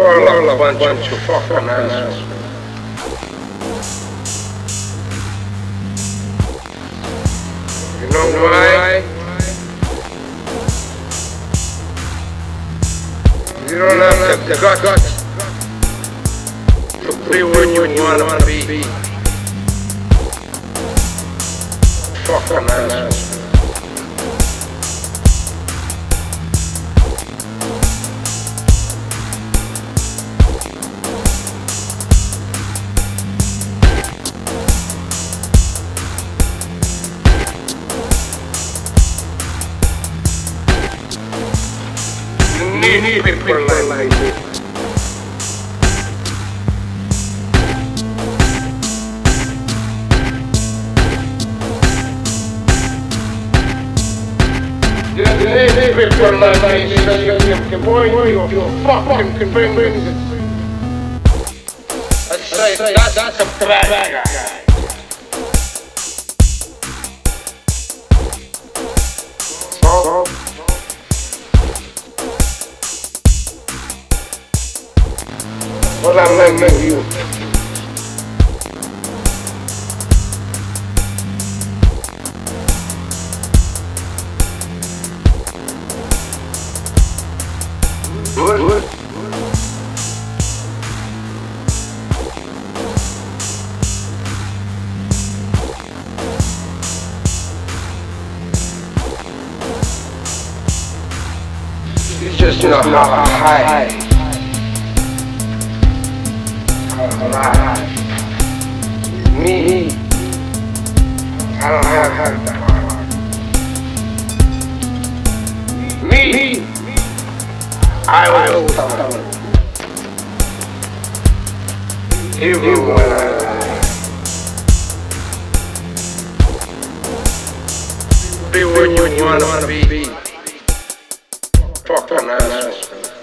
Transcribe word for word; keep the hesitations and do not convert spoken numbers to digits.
all a bunch, bunch of fucking assholes. You know why? You don't have the guts to be where you want to be. Fucking assholes. You need people like me. You need people like me so you can point you fucking convenience. I say that's, that's a bad guy. So, what I'm making you. Good, good. You just know how to hide. Me, I don't have that heart. Me, I will tell them. Even when I lie. Be where you want to be. Fucking ass.